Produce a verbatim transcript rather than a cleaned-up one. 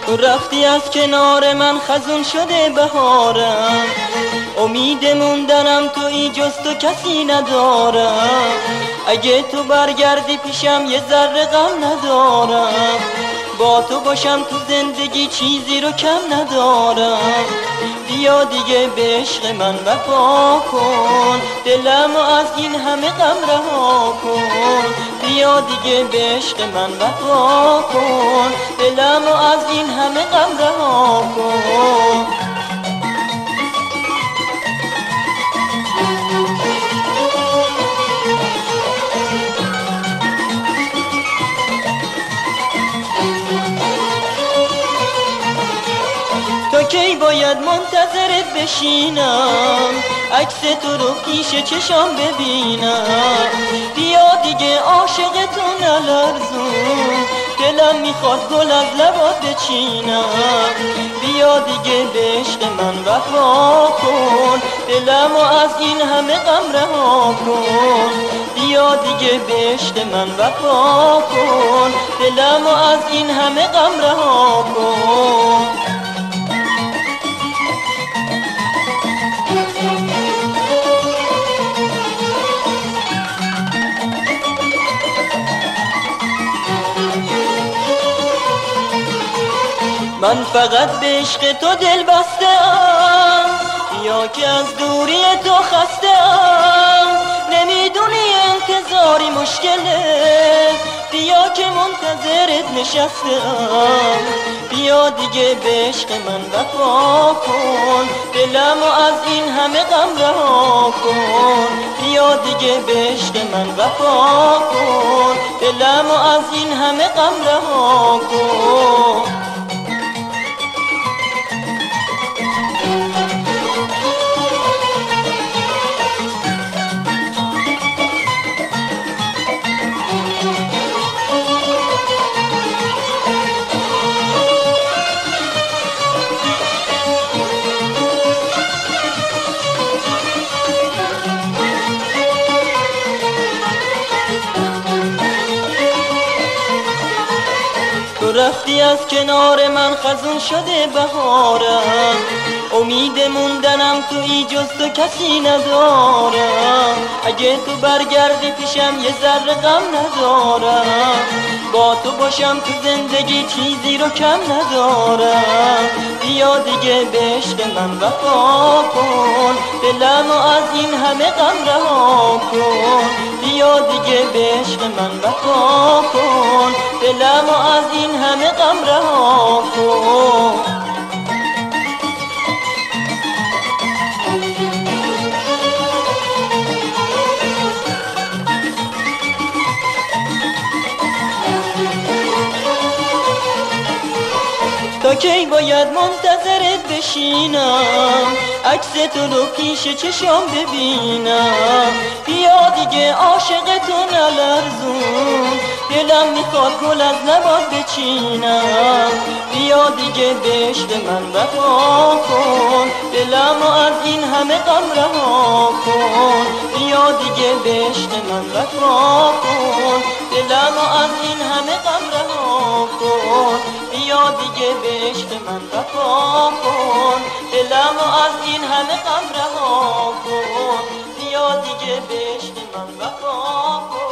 رفتی از کنار من، خزون شده بهارم. امید موندنم تویی، جز تو کسی ندارم. اگه تو برگردی پیشم یه ذره غم ندارم. با تو باشم تو زندگی چیزی رو کم ندارم. بیا دیگه به عشق من وفا کن، دلمو از این همه غم رها کن. بیا دیگه به عشق من وفا کن، دلمو از این همه غم رها کن. تا کی باید منتظرت بشینم، عکس تو رو پیش چشام ببینم. بیا دیگه عاشقتون نلرزون، دلم میخواد گل از لبات بچینم. بیا دیگه به عشق من وفا کن، دلمو از این همه غم رها کن. بیا دیگه به عشق من وفا کن، دلمو از این همه غم رها کن. من فقط به عشق تو دل بستم، یا که از دوری تو خستم. نمیدونی انتظاری مشکله، بیا که منتظرت نشستم. بیا دیگه به عشق من وفا کن، دلمو از این همه غم رها کن. بیا دیگه به عشق من وفا کن، دلمو از این همه غم رها کن. تو رفتی از کنار من، خزون شده بهارم. امید موندنم تویی، جز تو کسی ندارم. اگه تو برگردی پیشم یه ذره غم ندارم. با تو باشم تو زندگی چیزی رو کم ندارم. بیا دیگه به عشق من وفا کن، دلمو از این همه غم رها کن. بیا دیگه به عشق من وفا کن، دلمو از این همه غم رها کن. تا کی باید منتظرت بشینم، عکس تو رو پیش چشام ببینم. بیا دیگه عاشقتون نلرزون، دلم میخواد گل از لبات بچینم. بیا دیگه به عشق من وفا کن، دلمو از این همه غم رها کن. بیا دیگه به عشق من وفا کن، دلمو از این همه غم رها کن. بیا دیگه به عشق من وفا کن، دلمو از این همه غم رها کن. بیا دیگه به عشق من وفا کن.